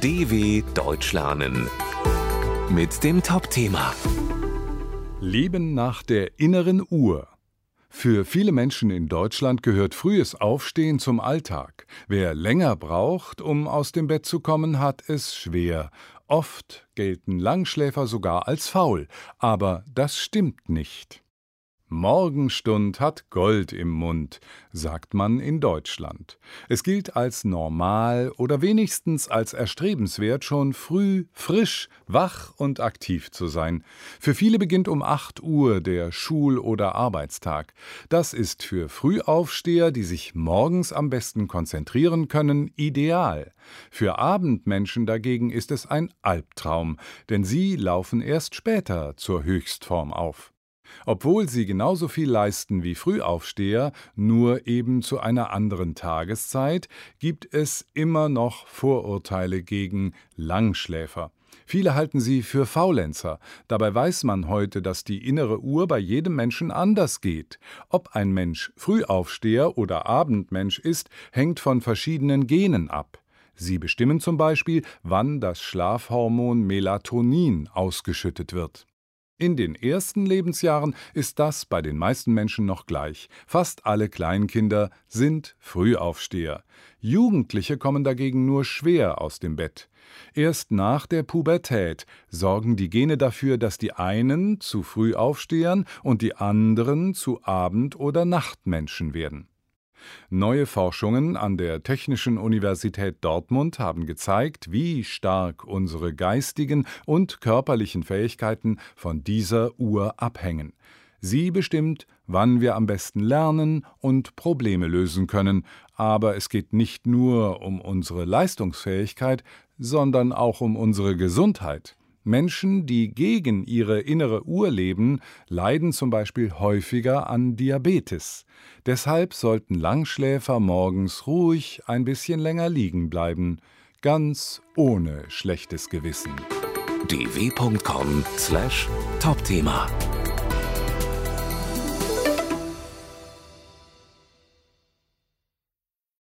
DW Deutsch lernen mit dem Top-Thema Leben nach der inneren Uhr. Für viele Menschen in Deutschland gehört frühes Aufstehen zum Alltag. Wer länger braucht, um aus dem Bett zu kommen, hat es schwer. Oft gelten Langschläfer sogar als faul, aber das stimmt nicht. Morgenstund hat Gold im Mund, sagt man in Deutschland. Es gilt als normal oder wenigstens als erstrebenswert, schon früh, frisch, wach und aktiv zu sein. Für viele beginnt um 8 Uhr der Schul- oder Arbeitstag. Das ist für Frühaufsteher, die sich morgens am besten konzentrieren können, ideal. Für Abendmenschen dagegen ist es ein Albtraum, denn sie laufen erst später zur Höchstform auf. Obwohl sie genauso viel leisten wie Frühaufsteher, nur eben zu einer anderen Tageszeit, gibt es immer noch Vorurteile gegen Langschläfer. Viele halten sie für Faulenzer. Dabei weiß man heute, dass die innere Uhr bei jedem Menschen anders geht. Ob ein Mensch Frühaufsteher oder Abendmensch ist, hängt von verschiedenen Genen ab. Sie bestimmen zum Beispiel, wann das Schlafhormon Melatonin ausgeschüttet wird. In den ersten Lebensjahren ist das bei den meisten Menschen noch gleich. Fast alle Kleinkinder sind Frühaufsteher. Jugendliche kommen dagegen nur schwer aus dem Bett. Erst nach der Pubertät sorgen die Gene dafür, dass die einen zu Frühaufstehern und die anderen zu Abend- oder Nachtmenschen werden. Neue Forschungen an der Technischen Universität Dortmund haben gezeigt, wie stark unsere geistigen und körperlichen Fähigkeiten von dieser Uhr abhängen. Sie bestimmt, wann wir am besten lernen und Probleme lösen können. Aber es geht nicht nur um unsere Leistungsfähigkeit, sondern auch um unsere Gesundheit. Menschen, die gegen ihre innere Uhr leben, leiden zum Beispiel häufiger an Diabetes. Deshalb sollten Langschläfer morgens ruhig ein bisschen länger liegen bleiben, ganz ohne schlechtes Gewissen. dw.com/Topthema